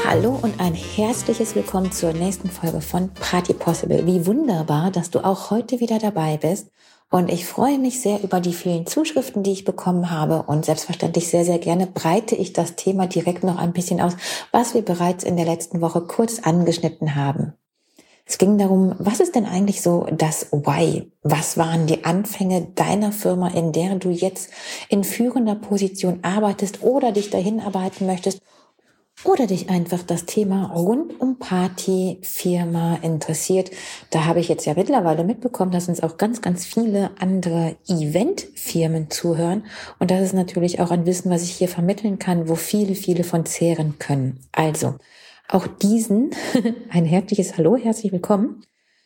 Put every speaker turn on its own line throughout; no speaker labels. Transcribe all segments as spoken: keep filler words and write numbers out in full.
Hallo und ein herzliches Willkommen zur nächsten Folge von Party Possible. Wie wunderbar, dass du auch heute wieder dabei bist. Und ich freue mich sehr über die vielen Zuschriften, die ich bekommen habe. Und selbstverständlich sehr, sehr gerne breite ich das Thema direkt noch ein bisschen aus, was wir bereits in der letzten Woche kurz angeschnitten haben. Es ging darum, was ist denn eigentlich so das Why? Was waren die Anfänge deiner Firma, in der du jetzt in führender Position arbeitest oder dich dahin arbeiten möchtest? Oder dich einfach das Thema rund um Party, Firma interessiert. Da habe ich jetzt ja mittlerweile mitbekommen, dass uns auch ganz, ganz viele andere Eventfirmen zuhören. Und das ist natürlich auch ein Wissen, was ich hier vermitteln kann, wo viele, viele von zehren können. Also, auch diesen ein herzliches Hallo, herzlich willkommen.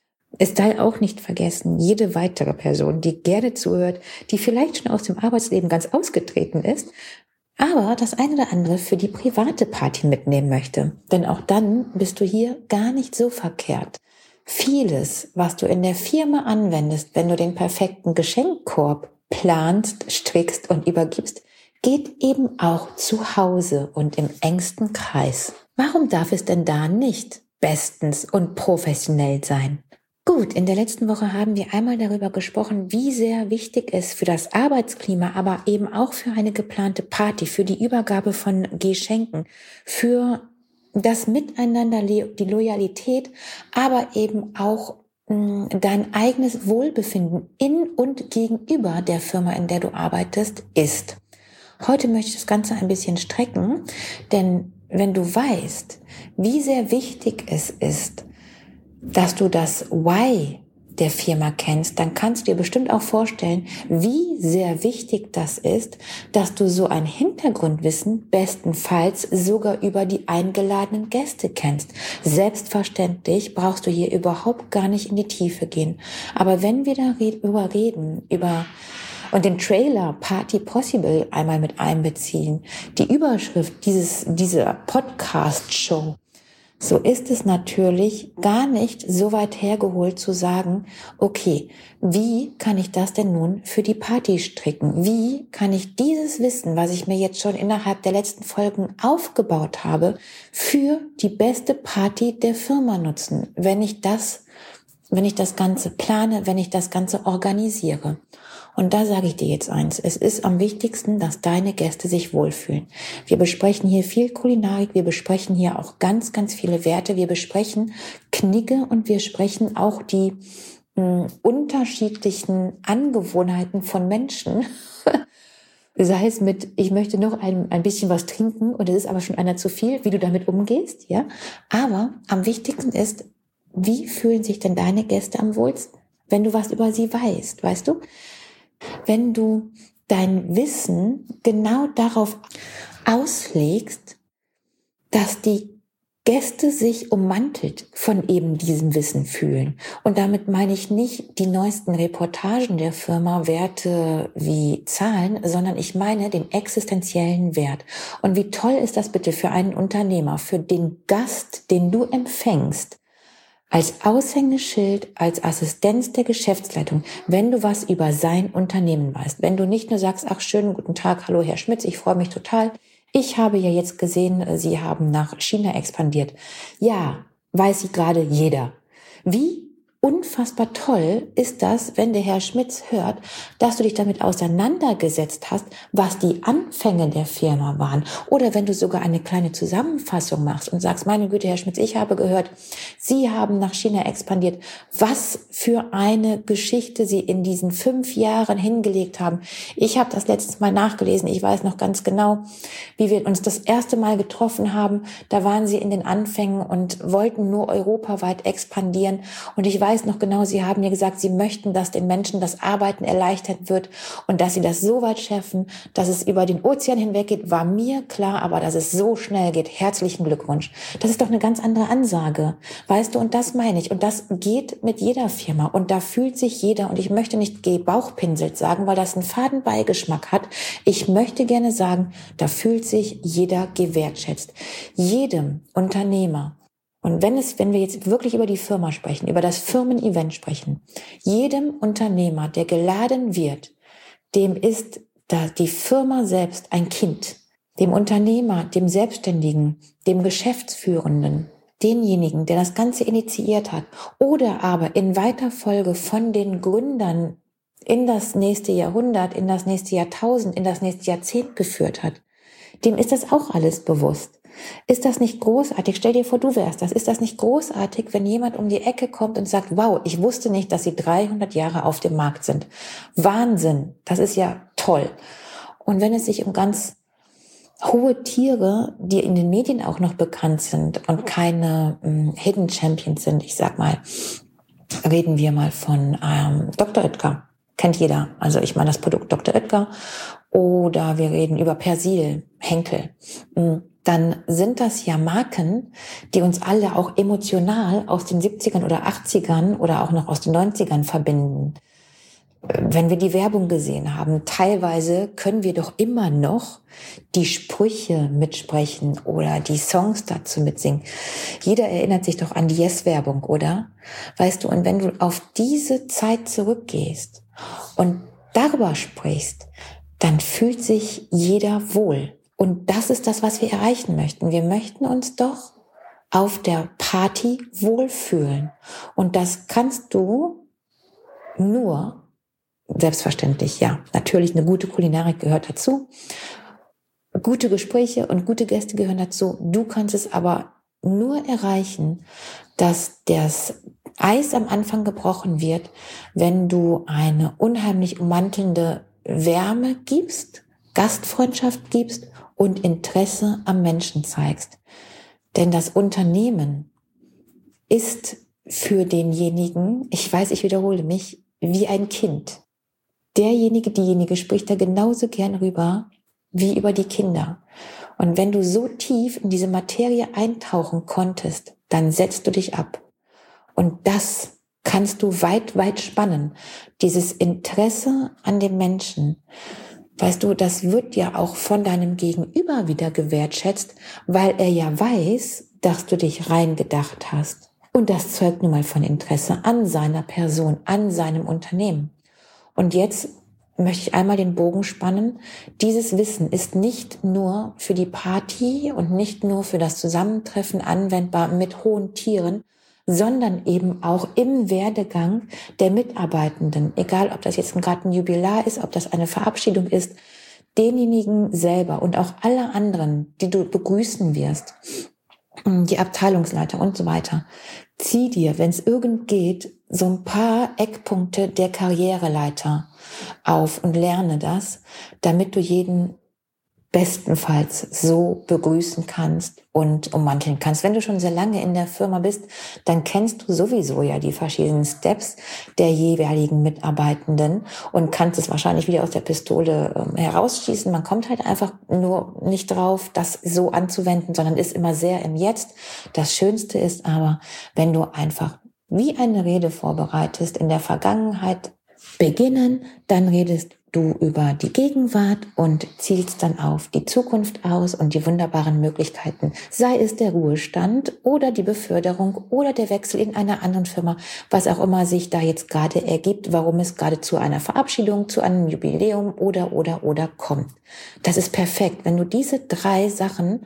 Es sei auch nicht vergessen, jede weitere Person, die gerne zuhört, die vielleicht schon aus dem Arbeitsleben ganz ausgetreten ist, aber das eine oder andere für die private Party mitnehmen möchte. Denn auch dann bist du hier gar nicht so verkehrt. Vieles, was du in der Firma anwendest, wenn du den perfekten Geschenkkorb planst, strickst und übergibst, geht eben auch zu Hause und im engsten Kreis. Warum darf es denn da nicht bestens und professionell sein? Gut, in der letzten Woche haben wir einmal darüber gesprochen, wie sehr wichtig es für das Arbeitsklima, aber eben auch für eine geplante Party, für die Übergabe von Geschenken, für das Miteinander, die Loyalität, aber eben auch mh, dein eigenes Wohlbefinden in und gegenüber der Firma, in der du arbeitest, ist. Heute möchte ich das Ganze ein bisschen strecken, denn wenn du weißt, wie sehr wichtig es ist, dass du das Why der Firma kennst, dann kannst du dir bestimmt auch vorstellen, wie sehr wichtig das ist, dass du so ein Hintergrundwissen bestenfalls sogar über die eingeladenen Gäste kennst. Selbstverständlich brauchst du hier überhaupt gar nicht in die Tiefe gehen. Aber wenn wir darüber reden, über und den Trailer Party Possible einmal mit einbeziehen, die Überschrift dieses, dieser Podcast-Show, so ist es natürlich gar nicht so weit hergeholt zu sagen, okay, wie kann ich das denn nun für die Party stricken? Wie kann ich dieses Wissen, was ich mir jetzt schon innerhalb der letzten Folgen aufgebaut habe, für die beste Party der Firma nutzen, wenn ich das, wenn ich das Ganze plane, wenn ich das Ganze organisiere? Und da sage ich dir jetzt eins, es ist am wichtigsten, dass deine Gäste sich wohlfühlen. Wir besprechen hier viel Kulinarik, wir besprechen hier auch ganz, ganz viele Werte, wir besprechen Knigge und wir sprechen auch die mh, unterschiedlichen Angewohnheiten von Menschen. Sei es mit, ich möchte noch ein, ein bisschen was trinken und es ist aber schon einer zu viel, wie du damit umgehst, ja. Aber am wichtigsten ist, wie fühlen sich denn deine Gäste am wohlsten, wenn du was über sie weißt, weißt du? Wenn du dein Wissen genau darauf auslegst, dass die Gäste sich ummantelt von eben diesem Wissen fühlen. Und damit meine ich nicht die neuesten Reportagen der Firma, Werte wie Zahlen, sondern ich meine den existenziellen Wert. Und wie toll ist das bitte für einen Unternehmer, für den Gast, den du empfängst, als Aushängeschild, als Assistenz der Geschäftsleitung, wenn du was über sein Unternehmen weißt. Wenn du nicht nur sagst, ach schönen guten Tag, hallo Herr Schmitz, ich freue mich total. Ich habe ja jetzt gesehen, Sie haben nach China expandiert. Ja, weiß sie gerade jeder. Wie unfassbar toll ist das, wenn der Herr Schmitz hört, dass du dich damit auseinandergesetzt hast, was die Anfänge der Firma waren. Oder wenn du sogar eine kleine Zusammenfassung machst und sagst, meine Güte, Herr Schmitz, ich habe gehört, Sie haben nach China expandiert. Was für eine Geschichte Sie in diesen fünf Jahren hingelegt haben. Ich habe das letztes Mal nachgelesen. Ich weiß noch ganz genau, wie wir uns das erste Mal getroffen haben. Da waren Sie in den Anfängen und wollten nur europaweit expandieren. Und ich weiß noch genau, Sie haben mir gesagt, Sie möchten, dass den Menschen das Arbeiten erleichtert wird und dass Sie das so weit schaffen, dass es über den Ozean hinweg geht, war mir klar, aber dass es so schnell geht, herzlichen Glückwunsch. Das ist doch eine ganz andere Ansage, weißt du, und das meine ich. Und das geht mit jeder Firma und da fühlt sich jeder, und ich möchte nicht gebauchpinselt sagen, weil das einen faden Beigeschmack hat. Ich möchte gerne sagen, da fühlt sich jeder gewertschätzt. Jedem Unternehmer. Und wenn es, wenn wir jetzt wirklich über die Firma sprechen, über das Firmen-Event sprechen, jedem Unternehmer, der geladen wird, dem ist da die Firma selbst ein Kind. dem Unternehmer, dem Selbstständigen, dem Geschäftsführenden, denjenigen, der das Ganze initiiert hat, oder aber in weiter Folge von den Gründern in das nächste Jahrhundert, in das nächste Jahrtausend, in das nächste Jahrzehnt geführt hat, dem ist das auch alles bewusst. Ist das nicht großartig? Stell dir vor, du wärst das. Ist das nicht großartig, wenn jemand um die Ecke kommt und sagt, wow, ich wusste nicht, dass sie dreihundert Jahre auf dem Markt sind. Wahnsinn, das ist ja toll. Und wenn es sich um ganz hohe Tiere, die in den Medien auch noch bekannt sind und keine ähm, Hidden Champions sind, ich sag mal, reden wir mal von ähm, Doktor Oetker. Kennt jeder. Also ich meine das Produkt Doktor Oetker. Oder wir reden über Persil, Henkel. Dann sind das ja Marken, die uns alle auch emotional aus den siebzigern oder achtzigern oder auch noch aus den neunzigern verbinden. Wenn wir die Werbung gesehen haben, teilweise können wir doch immer noch die Sprüche mitsprechen oder die Songs dazu mitsingen. Jeder erinnert sich doch an die Yes-Werbung, oder? Weißt du, und wenn du auf diese Zeit zurückgehst und darüber sprichst, dann fühlt sich jeder wohl. Und das ist das, was wir erreichen möchten. Wir möchten uns doch auf der Party wohlfühlen. Und das kannst du nur, selbstverständlich, ja, natürlich eine gute Kulinarik gehört dazu. Gute Gespräche und gute Gäste gehören dazu. Du kannst es aber nur erreichen, dass das Eis am Anfang gebrochen wird, wenn du eine unheimlich ummantelnde Wärme gibst, Gastfreundschaft gibst und Interesse am Menschen zeigst. Denn das Unternehmen ist für denjenigen, ich weiß, ich wiederhole mich, wie ein Kind. Derjenige, diejenige spricht da genauso gern rüber wie über die Kinder. Und wenn du so tief in diese Materie eintauchen konntest, dann setzt du dich ab. Und das kannst du weit, weit spannen. Dieses Interesse an dem Menschen, weißt du, das wird ja auch von deinem Gegenüber wieder gewertschätzt, weil er ja weiß, dass du dich reingedacht hast. Und das zeugt nun mal von Interesse an seiner Person, an seinem Unternehmen. Und jetzt möchte ich einmal den Bogen spannen. Dieses Wissen ist nicht nur für die Party und nicht nur für das Zusammentreffen anwendbar mit hohen Tieren, sondern eben auch im Werdegang der Mitarbeitenden. Egal, ob das jetzt gerade ein Jubilar ist, ob das eine Verabschiedung ist, denjenigen selber und auch alle anderen, die du begrüßen wirst, die Abteilungsleiter und so weiter. Zieh dir, wenn es irgend geht, so ein paar Eckpunkte der Karriereleiter auf und lerne das, damit du jeden bestenfalls so begrüßen kannst und ummanteln kannst. Wenn du schon sehr lange in der Firma bist, dann kennst du sowieso ja die verschiedenen Steps der jeweiligen Mitarbeitenden und kannst es wahrscheinlich wieder aus der Pistole ähm, herausschießen. Man kommt halt einfach nur nicht drauf, das so anzuwenden, sondern ist immer sehr im Jetzt. Das Schönste ist aber, wenn du einfach wie eine Rede vorbereitest, in der Vergangenheit beginnen, dann redest du über die Gegenwart und zielst dann auf die Zukunft aus und die wunderbaren Möglichkeiten, sei es der Ruhestand oder die Beförderung oder der Wechsel in einer anderen Firma, was auch immer sich da jetzt gerade ergibt, warum es gerade zu einer Verabschiedung, zu einem Jubiläum oder, oder, oder kommt. Das ist perfekt. Wenn du diese drei Sachen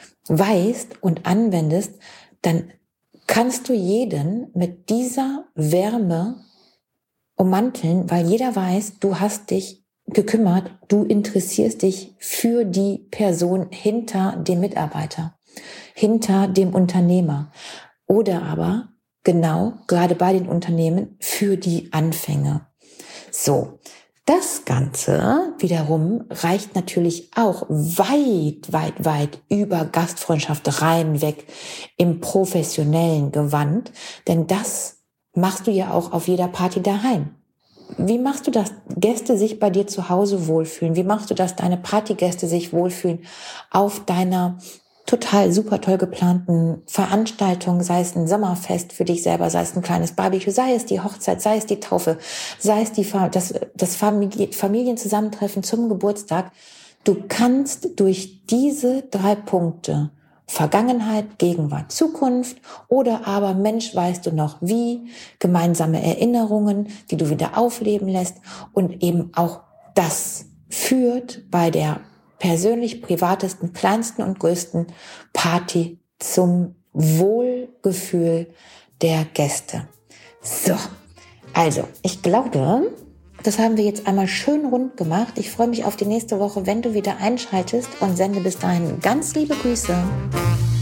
weißt und anwendest, dann kannst du jeden mit dieser Wärme ummanteln, weil jeder weiß, du hast dich gekümmert, du interessierst dich für die Person hinter dem Mitarbeiter, hinter dem Unternehmer oder aber genau, gerade bei den Unternehmen, für die Anfänge. So, das Ganze wiederum reicht natürlich auch weit, weit, weit über Gastfreundschaft rein weg im professionellen Gewand, denn das machst du ja auch auf jeder Party daheim. Wie machst du das, Gäste sich bei dir zu Hause wohlfühlen? Wie machst du das, deine Partygäste sich wohlfühlen auf deiner total super toll geplanten Veranstaltung, sei es ein Sommerfest für dich selber, sei es ein kleines Barbecue, sei es die Hochzeit, sei es die Taufe, sei es die, das, das Familienzusammentreffen zum Geburtstag. Du kannst durch diese drei Punkte Vergangenheit, Gegenwart, Zukunft oder aber Mensch, weißt du noch wie, gemeinsame Erinnerungen, die du wieder aufleben lässt und eben auch das führt bei der persönlich privatesten, kleinsten und größten Party zum Wohlgefühl der Gäste. So, also ich glaube, das haben wir jetzt einmal schön rund gemacht. Ich freue mich auf die nächste Woche, wenn du wieder einschaltest und sende bis dahin ganz liebe Grüße.